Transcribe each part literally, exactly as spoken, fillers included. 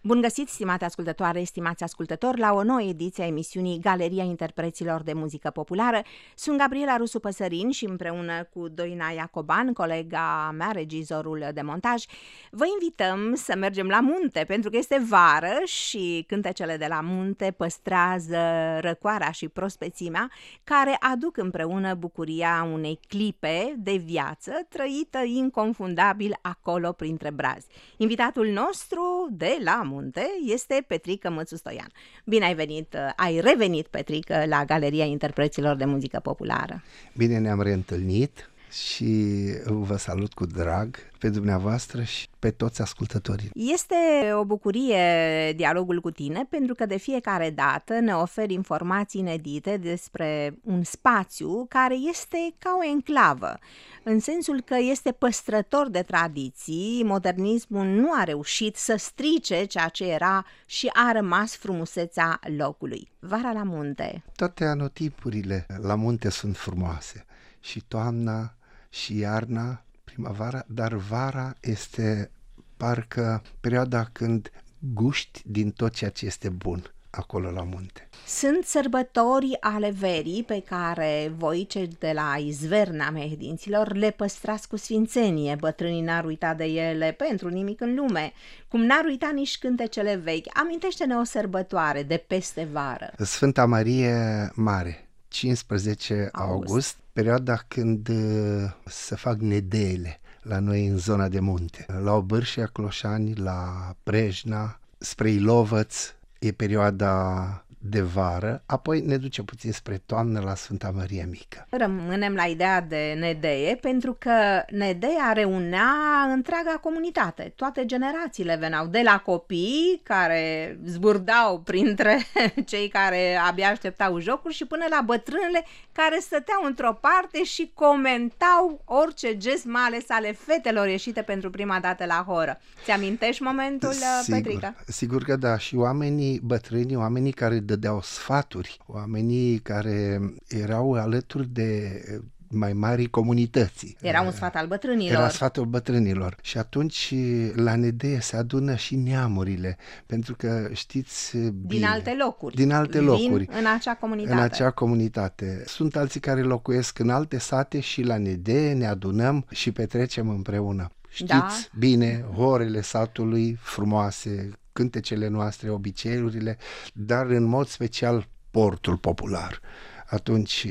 Bun găsit, stimate ascultătoare, stimați ascultători, la o nouă ediție a emisiunii Galeria Interpreților de Muzică Populară. Sunt Gabriela Rusu Păsărin și împreună cu Doina Iacoban, colega mea, regizorul de montaj, vă invităm să mergem la munte, pentru că este vară și cântecele de la munte păstrează răcoarea și prospețimea, care aduc împreună bucuria unei clipe de viață trăită inconfundabil acolo printre brazi. Invitatul nostru de la munte este Petrică Mățu Stoian. Bine ai venit, ai revenit, Petrică, la Galeria Interpreților de Muzică Populară. Bine ne-am reîntâlnit și vă salut cu drag pe dumneavoastră și pe toți ascultătorii. Este o bucurie dialogul cu tine, pentru că de fiecare dată ne oferi informații inedite despre un spațiu care este ca o enclavă, în sensul că este păstrător de tradiții. Modernismul nu a reușit să strice ceea ce era și a rămas frumusețea locului. Vara la munte. Toate anotipurile la munte sunt frumoase, și toamna, și iarna, primăvara, dar vara este parcă perioada când guști din tot ceea ce este bun acolo la munte. Sunt sărbători ale verii pe care voi, cei de la Izverna Mehedinților, le păstrați cu sfințenie. Bătrânii n-ar uita de ele pentru nimic în lume, cum n-ar uita nici cântecele vechi. Amintește-ne o sărbătoare de peste vară. Sfânta Marie Mare, cincisprezece august, perioada când uh, se fac nedeile la noi în zona de munte. La Obârșia, Cloșani, la Prejna, spre Ilovăț, e perioada de vară, apoi ne duce puțin spre toamnă la Sfânta Maria Mică. Rămânem la ideea de nedeie, pentru că nedeia reunea întreaga comunitate. Toate generațiile veneau, de la copii care zburdau printre cei care abia așteptau jocuri și până la bătrânele care stăteau într-o parte și comentau orice gest, mai ales ale fetelor ieșite pentru prima dată la horă. Ți-amintești momentul, sigur, Petrică? Sigur că da, și oamenii bătrâni, oamenii care dădeau sfaturi, oamenii care erau alături de mai mari comunității. Era un sfat al bătrânilor. Era sfatul bătrânilor. Și atunci la nedeie se adună și neamurile, pentru că știți bine, din alte locuri. Din alte locuri. Vin în acea comunitate. În acea comunitate. Sunt alții care locuiesc în alte sate și la nedeie ne adunăm și petrecem împreună. Știți da. bine, horele satului frumoase, cântecele noastre, obiceiurile, dar în mod special portul popular. Atunci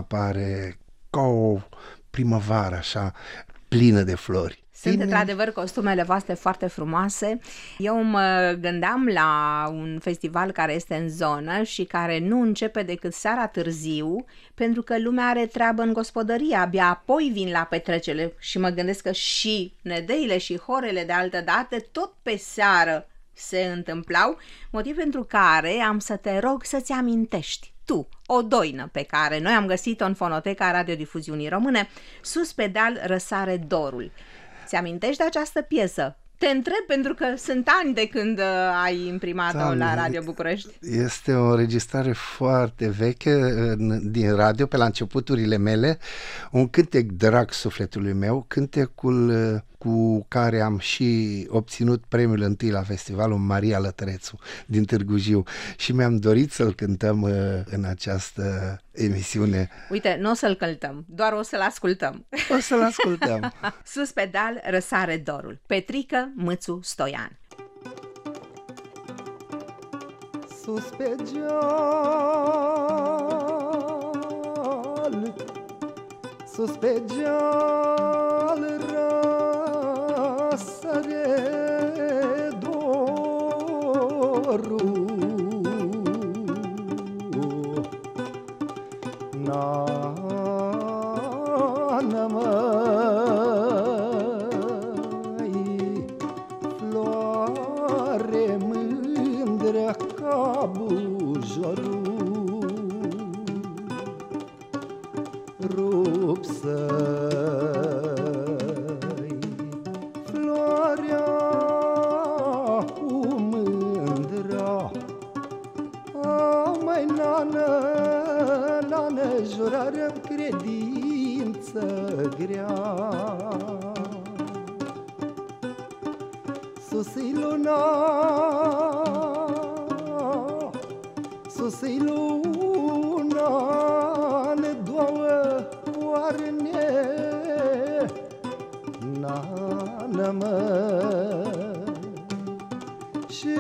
apare ca o primăvară așa, plină de flori. Sunt Bine. într-adevăr costumele voastre foarte frumoase. Eu mă gândeam la un festival care este în zonă și care nu începe decât seara târziu, pentru că lumea are treabă în gospodărie, abia apoi vin la petrecere și mă gândesc că și nedeile și horele de altă dată tot pe seară se întâmplau, motiv pentru care am să te rog să-ți amintești tu o doină pe care noi am găsit-o în fonoteca Radiodifuziunii Române, Sus pe deal răsare dorul. Ți amintești de această piesă? Te întreb pentru că sunt ani de când uh, ai imprimat-o da, la Radio București. Este o înregistrare foarte veche în, din radio, pe la începuturile mele, un cântec drag sufletului meu, cântecul uh, cu care am și obținut premiul întâi la festivalul Maria Lătărețu din Târgu Jiu și mi-am dorit să-l cântăm uh, în această emisiune. Uite, nu o să-l cântăm, doar o să-l ascultăm. O să-l ascultăm. Sus pe deal răsare dorul. Petrică Mățu Stoian. Sus pe deal, sus pe deal răsare dorul. Na-na măi, floare mândră ca bujorul, rupsă-i floarea cu mândra. Au mai nană, nană, jurare-mi credință grea. Sus-i luna Sus-i luna, ne două oarne, nană mă, și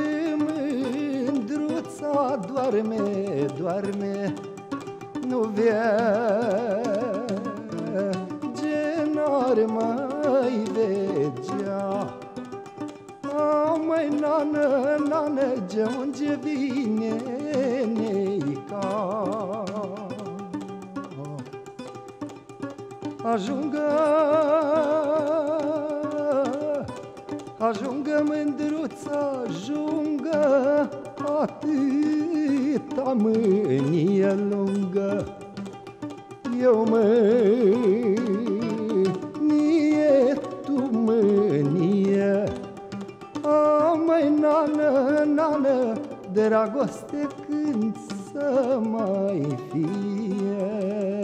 mândruța doarme, doarme, nu vege, n-ar mai vegea. A, măi, nană, nană, de unde vine neica? Ajungă, ajungă mândruța, ajungă, atâta mânie lungă. Eu mânie, tu mânie. A, măi, nană, nană, dragoste când să mai fie?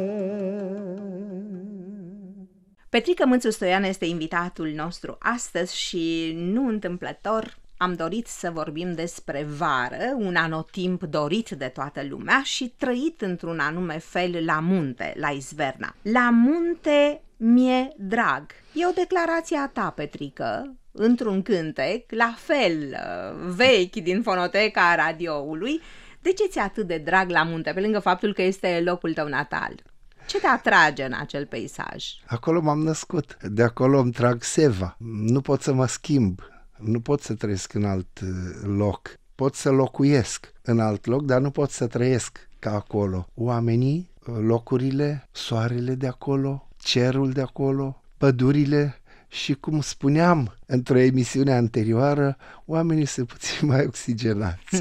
Petrică Mâțu Stoian este invitatul nostru astăzi și nu întâmplător am dorit să vorbim despre vară, un anotimp dorit de toată lumea și trăit într-un anume fel la munte, la Izverna. La munte mi-e drag. E o declarație a ta, Petrică, într-un cântec, la fel vechi din fonoteca radioului. De ce ți-e atât de drag la munte, pe lângă faptul că este locul tău natal? Ce te atrage în acel peisaj? Acolo m-am născut, de acolo îmi trag seva. Nu pot să mă schimb, nu pot să trăiesc în alt loc. Pot să locuiesc în alt loc, dar nu pot să trăiesc ca acolo. Oamenii, locurile, soarele de acolo, cerul de acolo, pădurile și, cum spuneam într-o emisiune anterioară, oamenii sunt puțin mai oxigenați.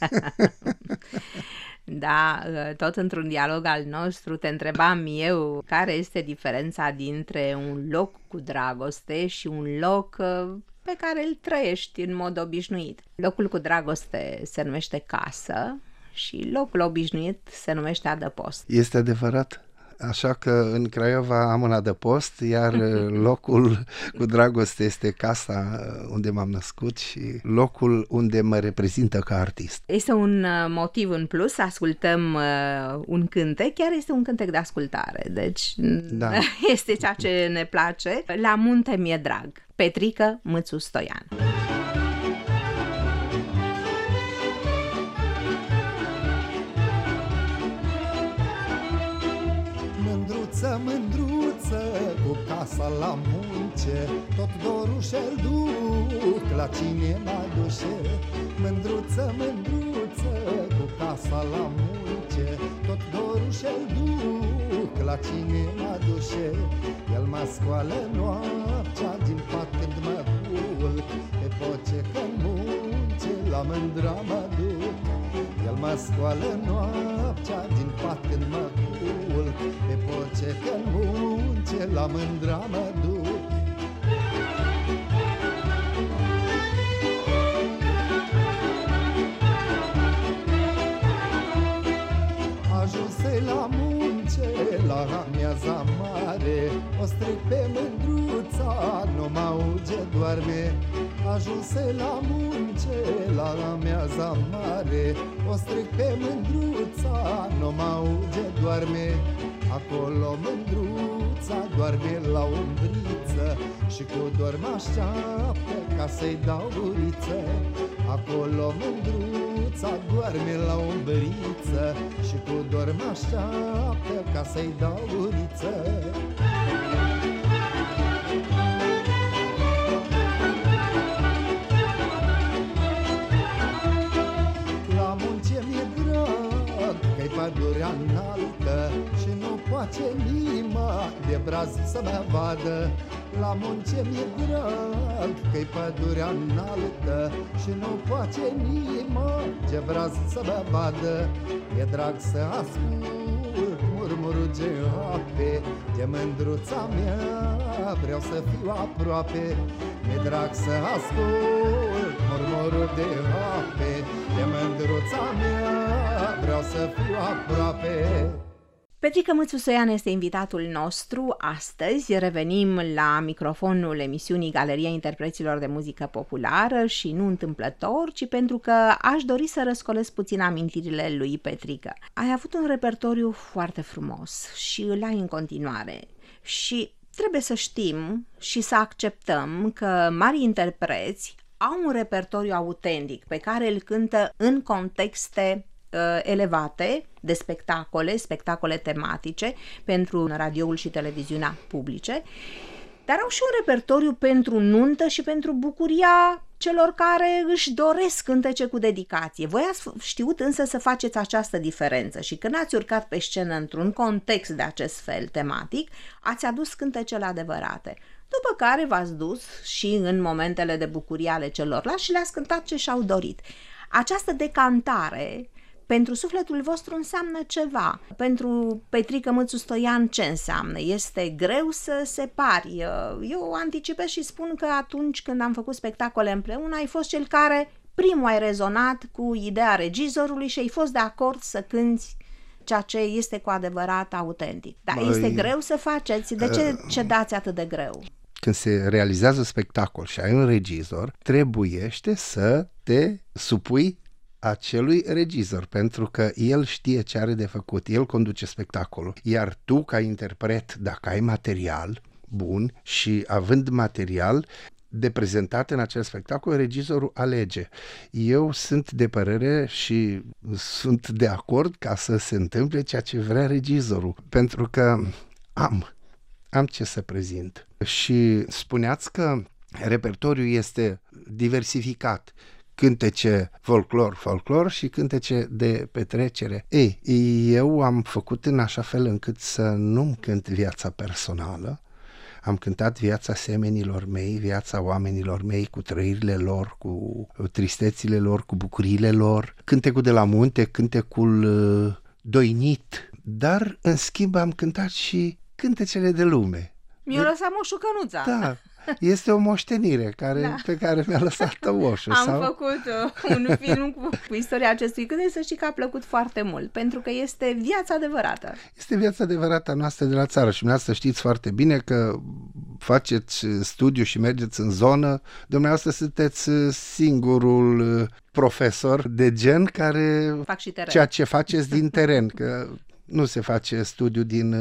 Da, tot într-un dialog al nostru te întrebam eu care este diferența dintre un loc cu dragoste și un loc pe care îl trăiești în mod obișnuit. Locul cu dragoste se numește casă și locul obișnuit se numește adăpost. Este adevărat. Așa că în Craiova am un adăpost, iar locul cu dragoste este casa unde m-am născut și locul unde mă reprezintă ca artist. Este un motiv în plus să ascultăm un cântec, chiar este un cântec de ascultare, deci da. Este ceea ce ne place. La munte mi-e drag. Petrică Mâțu Stoian. Mândruță, mândruță, cu casa la munce, tot dorul și-l duc, la cine mă duce. Mândruță, mândruță, cu casa la munce, tot dorul și-l duc, la cine mă duce. El mă scoală noaptea din pat când mă culc, pe poce că-n munce, la mândra mă duc. El mă scoală noaptea din pat când mă culc, pe poce că-n munce, la mândra mă duc. Ajunse la munce, la amiaza mare, o stric pe mândruța, nu mă auge, doarme. Ajunse la munce, la amiaza mare, o stric pe mândruța, nu mă auge, doarme. Acolo mândruța doarme la umbriță și cu dor mă așteaptă ca să-i dau guriță. Acolo mândruța doarme la umbriță și cu dor mă așteaptă ca să-i dau guriță. La munce mi-e drag că-i pădurea înaltă și nu poate nima de braz să mă vadă. La munce mi-e drag că-i pădurea înaltă și nu poate nima de braz să mă vadă. E drag să ascult murmurul de ape, de mândruța mea vreau să fiu aproape. Mi-e drag să ascult murmurul de ape, de mândruța mea vreau să fiu aproape. Petrică Mățustoian este invitatul nostru astăzi. Revenim la microfonul emisiunii Galeria Interpreților de Muzică Populară și nu întâmplător, ci pentru că aș dori să răscolesc puțin amintirile lui Petrică. Ai avut un repertoriu foarte frumos și îl ai în continuare și trebuie să știm și să acceptăm că mari interpreți au un repertoriu autentic pe care îl cântă în contexte elevate de spectacole, spectacole tematice pentru radioul și televiziunea publice, dar au și un repertoriu pentru nuntă și pentru bucuria celor care își doresc cântece cu dedicație. Voi ați știut însă să faceți această diferență și când ați urcat pe scenă într-un context de acest fel tematic, ați adus cântecele adevărate. După care v-ați dus și în momentele de bucurie ale celorlalți și le-ați cântat ce și-au dorit. Această decantare pentru sufletul vostru înseamnă ceva. Pentru Petrică Mățustoian ce înseamnă? Este greu să separi. Eu anticipez și spun că atunci când am făcut spectacole împreună, ai fost cel care primul ai rezonat cu ideea regizorului și ai fost de acord să cânti ceea ce este cu adevărat autentic. Dar Băi, este greu să faceți. De ce uh, cedați atât de greu? Când se realizează spectacol și ai un regizor, trebuiește să te supui acelui regizor, pentru că el știe ce are de făcut, el conduce spectacolul, iar tu ca interpret, dacă ai material bun și având material de prezentat în acel spectacol, regizorul alege. Eu sunt de părere și sunt de acord ca să se întâmple ceea ce vrea regizorul, pentru că am, am ce să prezint. Și spuneați că repertoriul este diversificat, cântece folclor, folclor și cântece de petrecere. Ei, eu am făcut în așa fel încât să nu-mi cânt viața personală, am cântat viața semenilor mei, viața oamenilor mei, cu trăirile lor, cu tristețile lor, cu bucuriile lor, cântecul de la munte, cântecul uh, doinit, dar în schimb am cântat și cântecele de lume. Mi-a lăsat Moșu Cănuța. Da. Este o moștenire care, da. pe care mi-a lăsat-o Moșu. Am sau... făcut uh, un film cu, cu istoria acestui cântec, să știi că a plăcut foarte mult, pentru că este viața adevărată. Este viața adevărată a noastră de la țară și dumneavoastră știți foarte bine că faceți studiu și mergeți în zonă, dumneavoastră sunteți singurul profesor de gen care fac și teren. Ceea ce faceți din teren, că nu se face studiu din...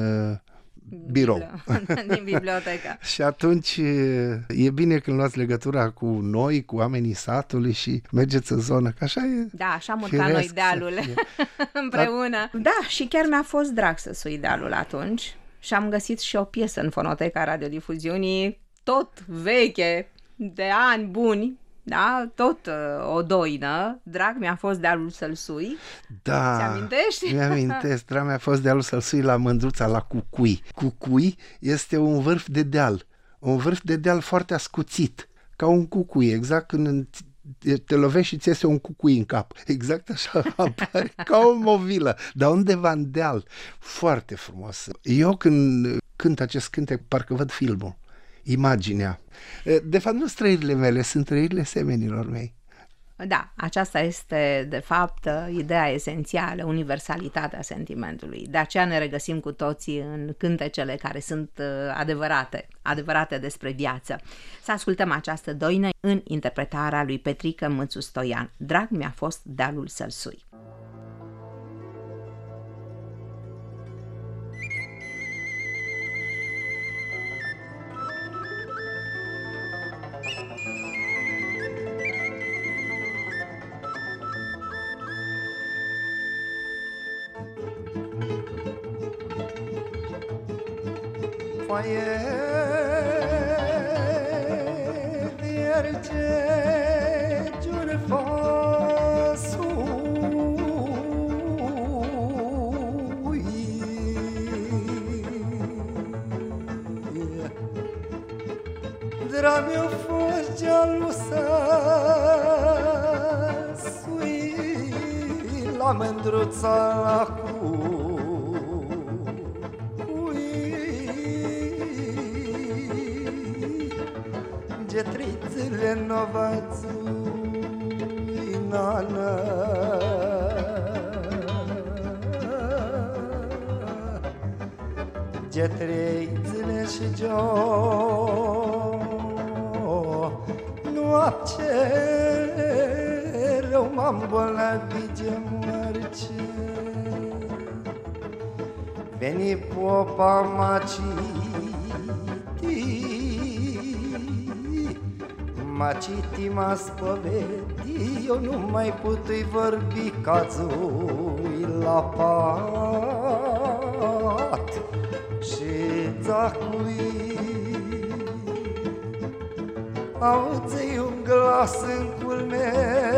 birou. Din bibliotecă. Și atunci e bine când luați legătura cu noi, cu oamenii satului și mergeți în zonă, că așa e. Da, așa am urcat noi dealul împreună. Da. da, și chiar mi-a fost drag să sui dealul atunci și am găsit și o piesă în fonoteca radiodifuziunii, tot veche, de ani buni, da, tot uh, o doină, drag mi-a fost dealul să-l sui. Da, ți-amintești? Mi-amintesc, drag mi-a fost dealul să-l sui la Mândruța, la Cucui. Cucui este un vârf de deal, un vârf de deal foarte ascuțit, ca un cucui, exact când te lovești și ți iese un cucui în cap. Exact așa apare, ca o movilă, dar undeva în deal. Foarte frumos. Eu când cânt acest cântec, parcă văd filmul. Imaginea. De fapt, nu trăirile mele, sunt trăirile semenilor mei. Da, aceasta este, de fapt, ideea esențială, universalitatea sentimentului. De aceea ne regăsim cu toții în cântecele care sunt adevărate, adevărate despre viață. Să ascultăm această doină în interpretarea lui Petrică Mățustoian. Drag mi-a fost dealul să-l sui. Foaie vierge giurfosui Drag-mi-o fost gealusa sui la Mândruța la cu Getrițele novațuinană ge trei zile și jo noapte rău m-am bolnavit ge moarce. Veni popa m-a citi, m-a citi, m-a spovedi, eu nu mai putui vorbi cațui la pat și zacui. Auzi un glas în culme,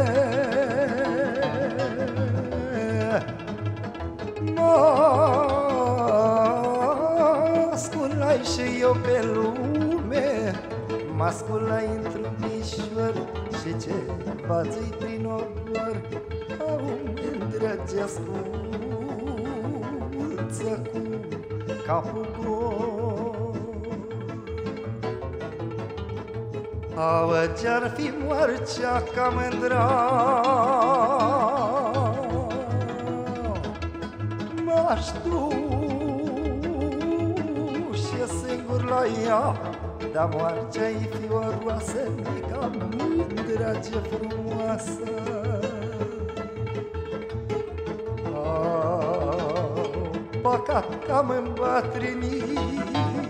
mă sculai și eu pe lume, mă sculai într-un pișor și ceva zi prin obor. Au îndrăge asculță cu capul gol. Au ce-ar fi moarcea ca mândra, m-aș duce singur la ea, dar moarcea-i fioroasă, mica mândra ce frumoasă. Oh, păcat că am îmbătrânit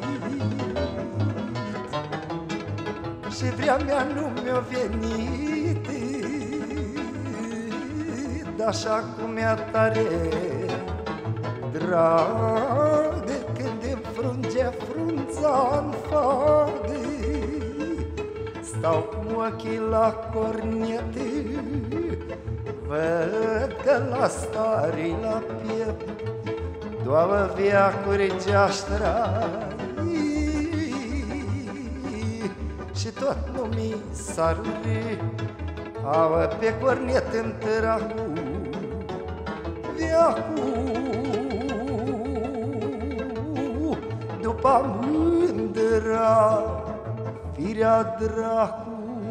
și vrea mea nu mi-a venit, dar așa cum mi-a tare dragă, când îmi frunge frunza-n fagă, stau cu ochii la cornete, văd că la starii la piept două veacuri ce-aș trai și tot nu mi s-ar uri. Au pe cornet îmi tărahu veacul după mândra firea dracu.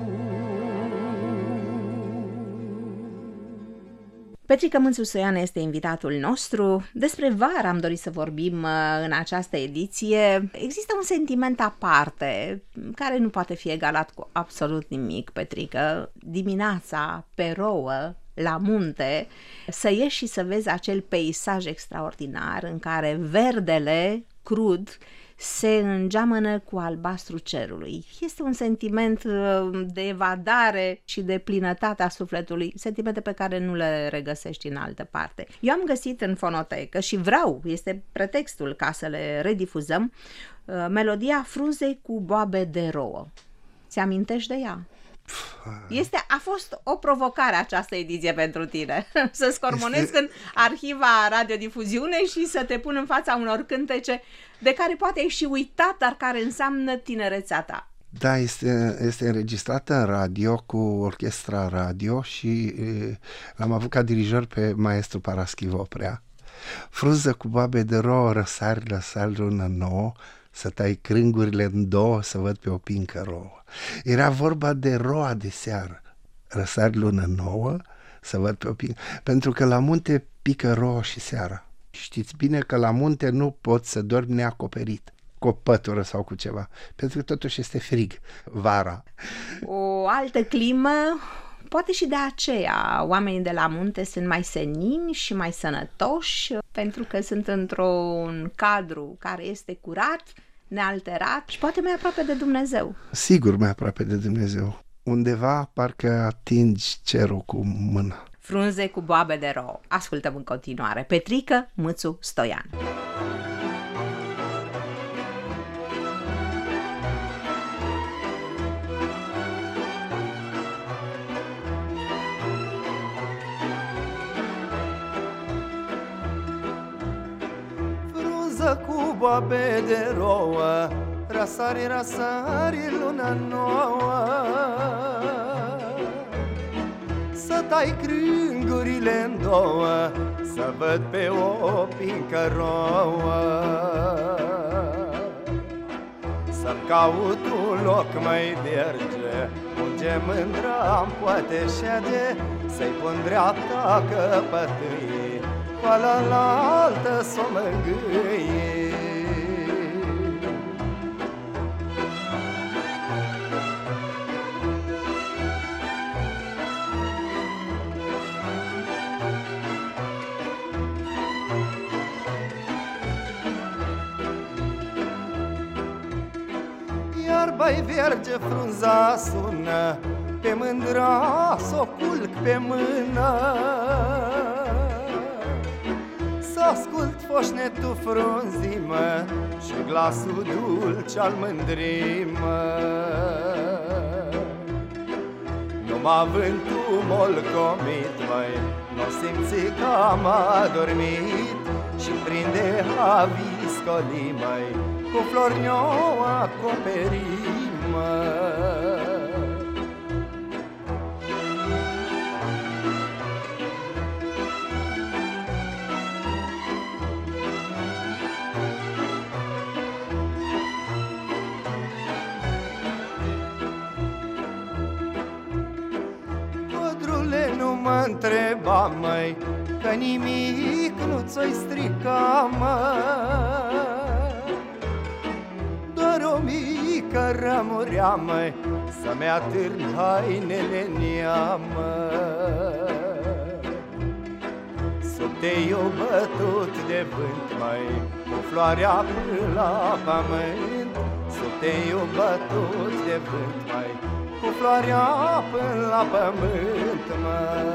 Petrică Mânțu Stoian este invitatul nostru. Despre vară am dorit să vorbim în această ediție. Există un sentiment aparte care nu poate fi egalat cu absolut nimic, Petrică. Dimineața, pe rouă, la munte, să ieși și să vezi acel peisaj extraordinar în care verdele crud se îngeamănă cu albastru cerului. Este un sentiment de evadare și de plinătate a sufletului, sentimente pe care nu le regăsești în altă parte. Eu am găsit în fonotecă și vreau, este pretextul ca să le redifuzăm, melodia Frunze cu boabe de rouă. Ți amintești de ea? Este, a fost o provocare această ediție pentru tine, să scormonesc este... în arhiva radiodifuziune și să te pun în fața unor cântece de care poate ai și uitat, dar care înseamnă tinerețea ta. Da, este, este înregistrată în radio cu orchestra radio și e, l-am avut ca dirijor pe maestru Paraschiv Oprea. Frunză cu boabe de rouă, răsari, lăsari lună nouă, să tai crângurile în două, să văd pe o pincă rouă. Era vorba de roa de seară. Răsari lună nouă, să văd pe o pincă. Pentru că la munte pică rouă și seara. Știți bine că la munte nu poți să dormi neacoperit cu o pătură sau cu ceva, pentru că totuși este frig vara. O altă climă, poate și de aceea oamenii de la munte sunt mai senini și mai sănătoși, pentru că sunt într-un cadru care este curat, nealterat și poate mai aproape de Dumnezeu. Sigur, mai aproape de Dumnezeu. Undeva parcă atingi cerul cu mâna. Frunze cu boabe de rouă. Ascultăm în continuare. Petrică Mânțu Stoian. Frunză cu boabe de rouă, răsari, răsari, luna nouă, să tai crângurile în două, să văd pe o pincă rouă. Să-mi caut un loc mai verge, unde mândra-mi poate șede, să-i pun dreapta căpătâie, cu ala-altă s-o mângâie. vai vierge frunza sună, pe mândra s-o culc pe mână. S-ascult foșnetul frunzii, mă, și glasul dulce al mândrii, mă. Numai vântul molcomit, măi, n-o simți că am adormit, și prinde aviscolii, măi, cu flori ne-o acoperim, măi. Mă întreba, măi, că nimic nu ți-o-i strica, măi. Doar o mică rămurea, măi, să-mi atârn hainele în ea, măi. Sub teiul bătut de vânt, măi, cu floarea până la pământ. Sub teiul bătut de vânt, măi, cu floarea până la pământ, mă.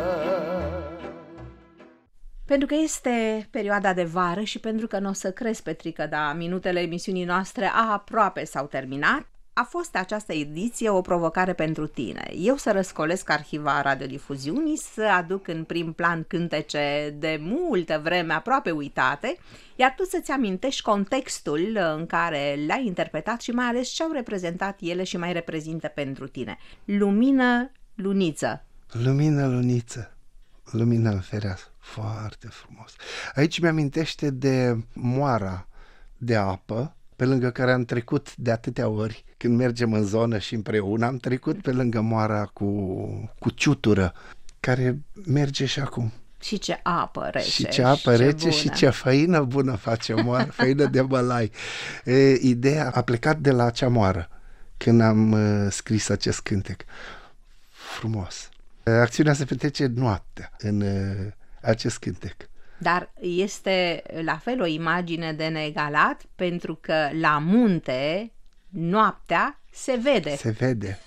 Pentru că este perioada de vară și pentru că nu o să crezi, Petrică, dar minutele emisiunii noastre aproape s-au terminat, a fost această ediție o provocare pentru tine. Eu să răscolesc arhiva radiodifuziunii, să aduc în prim plan cântece de multă vreme aproape uitate, iar tu să-ți amintești contextul în care le-ai interpretat și mai ales ce au reprezentat ele și mai reprezintă pentru tine. Lumină, luniță. Lumină, luniță. Lumină în fereastră. Foarte frumos. Aici mi-amintește de moara de apă, pe lângă care am trecut de atâtea ori. Când mergem în zonă și împreună, am trecut pe lângă moara cu, cu ciutură, care merge și acum. Și ce apă rece. Și ce apă și rece ce și ce făină bună face moară, făină de bălai. E, ideea a plecat de la acea moară, când am uh, scris acest cântec. Frumos. Acțiunea se petrece noaptea în uh, acest cântec. Dar este la fel o imagine de neegalat, pentru că la munte, noaptea, se vede. Se vede.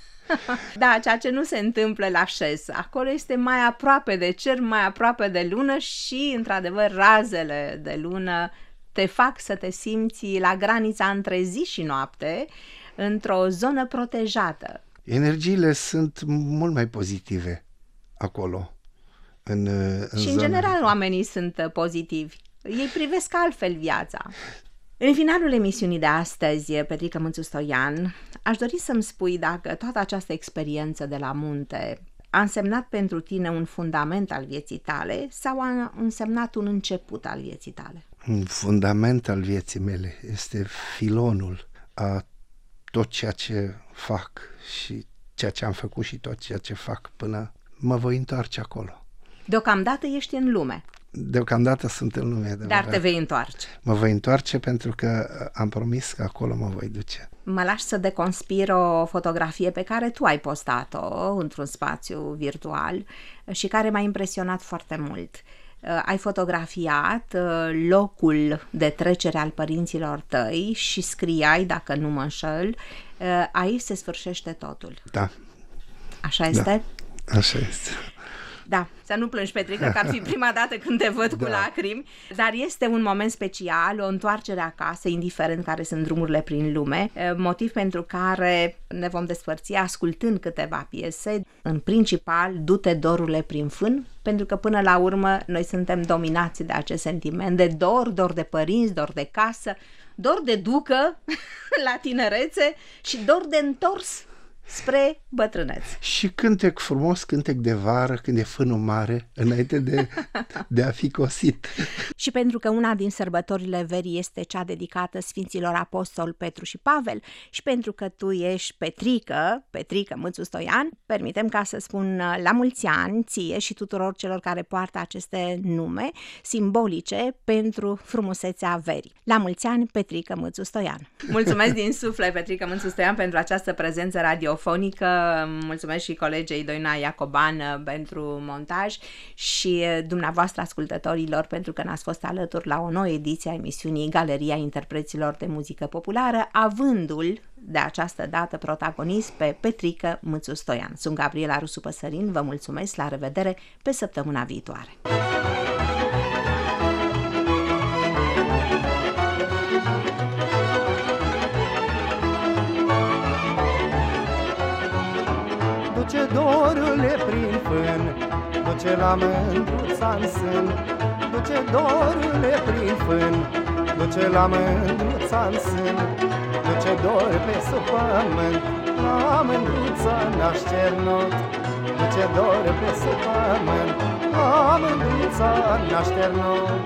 Da, ceea ce nu se întâmplă la șes. Acolo este mai aproape de cer, mai aproape de lună și, într-adevăr, razele de lună te fac să te simți la granița între zi și noapte, într-o zonă protejată. Energiile sunt mult mai pozitive acolo. În, în și, în zona. general, oamenii sunt pozitivi. Ei privesc altfel viața. În finalul emisiunii de astăzi, Petrică Mânțu Stoian, aș dori să-mi spui dacă toată această experiență de la munte a însemnat pentru tine un fundament al vieții tale sau a însemnat un început al vieții tale? Un fundament al vieții mele. Este filonul a tot ceea ce fac și ceea ce am făcut și tot ceea ce fac până mă voi întoarce acolo. Deocamdată ești în lume. Deocamdată sunt în lume. Dar te vei întoarce. Mă voi întoarce pentru că am promis că acolo mă voi duce. Mă lași să deconspir o fotografie pe care tu ai postat-o într-un spațiu virtual și care m-a impresionat foarte mult. Ai fotografiat locul de trecere al părinților tăi și scriai, dacă nu mă înșel, aici se sfârșește totul. Da. Așa este? Da, așa este. Da, să nu plângi, Petrică, că ar fi prima dată când te văd da. cu lacrimi, dar este un moment special, o întoarcere acasă, indiferent care sunt drumurile prin lume, motiv pentru care ne vom despărți ascultând câteva piese, în principal Du-te dorurile prin fân, pentru că până la urmă noi suntem dominați de acest sentiment de dor, dor de părinți, dor de casă, dor de ducă la tinerețe și dor de întors spre bătrânețe. Și cântec frumos, cântec de vară, când e fânul mare, înainte de, de a fi cosit. Și pentru că una din sărbătorile verii este cea dedicată Sfinților Apostol Petru și Pavel și pentru că tu ești Petrică, Petrică Mânțu Stoian, permitem ca să spun la mulți ani ție și tuturor celor care poartă aceste nume simbolice pentru frumusețea verii. La mulți ani, Petrică Mânțu Stoian. Mulțumesc din suflet, Petrică Mânțu Stoian, pentru această prezență radio radiofonică. Mulțumesc și colegei Doina Iacoban pentru montaj și dumneavoastră ascultătorilor pentru că ne-ați fost alături la o nouă ediție a emisiunii Galeria Interpreților de Muzică Populară, avându-l de această dată protagonist pe Petrică Mâțu Stoian. Sunt Gabriela Rusu Păsărin, vă mulțumesc, la revedere pe săptămâna viitoare. Duce dorule prin fân, duce la mândruța-n sân. Duce dorule prin fân, duce la mândruța-n sân. Duce dor pe sub pământ, la mândruța n-așternut. Duce dor pe sub pământ, la mândruța n-așternut.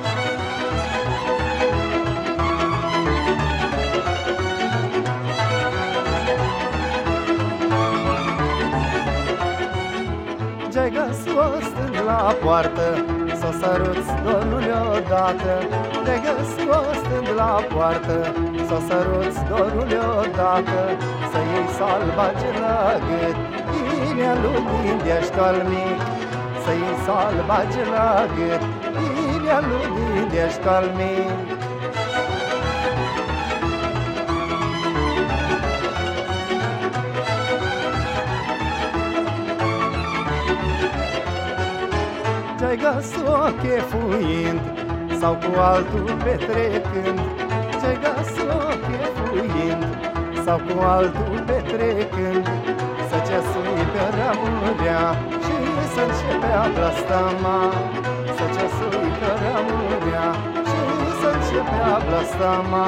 Geagă s-o stând la poartă, s-o săruți dorul odată. Geagă s-o stând la poartă, s-o săruți dorul odată. Să iei salbage la gât, inea lui Dindești al mic. Să iei salbage la gât, inea lui Dindești al mic. Ce-ai găs-o chefuind sau cu altul petrecând. Ce-ai găs-o chefuind sau cu altul petrecând. Să ceasui pe rămurea și să începe a blastama. Să ceasui pe rămurea și să începe a blastama.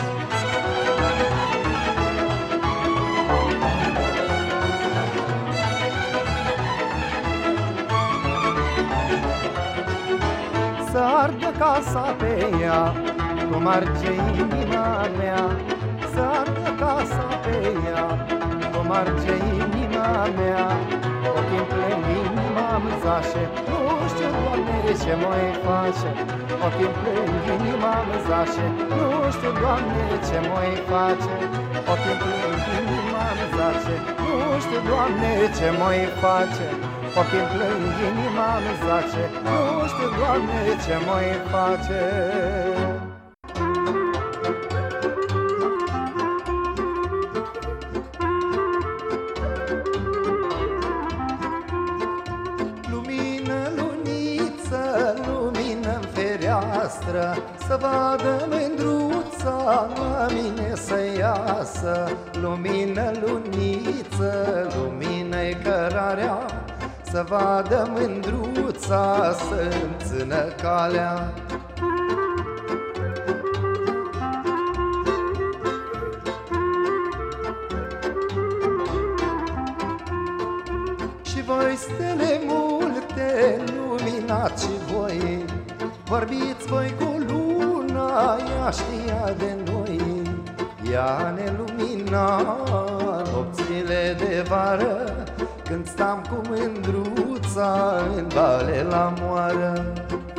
Să ardă casa pe ea, cum arge inima mea. Să ardă casa pe ea, cum arge inima mea. Ochii-mi plâng, inima-mi zașe, nu știu, Doamne, ce mai face. Ochii-mi plâng, inima-mi zașe, nu știu, Doamne, ce mai face. Ochii-mi plâng, inima-mi zașe, nu știu, Doamne, ce mai face. Ochii-mi plâng, inima-mi zace, nu știu, Doamne, ce mai face. Lumină, luniță, lumină-n fereastră, să vadă mândruța la mine să iasă. Lumină, luniță, lumină-i cărarea, să vadă mândruța să-mi țină calea. Și voi, stele multe, luminați și voi, vorbiți voi cu luna, ea știa de noi. Ea ne lumina nopțile de vară, când stam cu mândruța în vale la moară.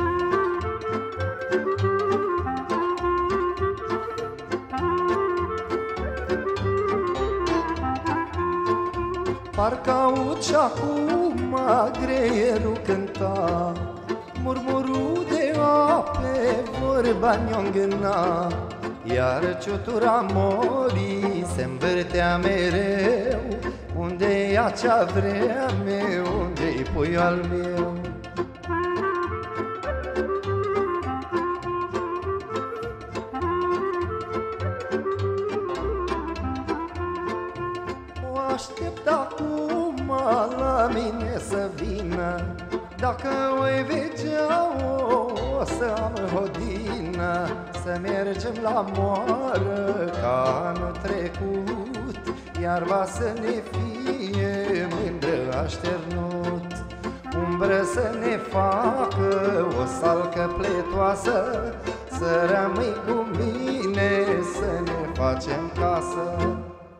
Parcă aud și acum greierul cânta, murmurul de ape, vorba ne-o îngâna. Iar ciutura morii se învârtea mereu, unde-i acea vreme, unde-i puiul al meu. O aștept acum la mine să vină, dacă o-i vedea-o, o să am hodină. Să mergem la moară ca anul trecut, iarba să ne fie mândră așternut. Umbră să ne facă o salcă pletoasă, să rămâi cu mine să ne facem casă.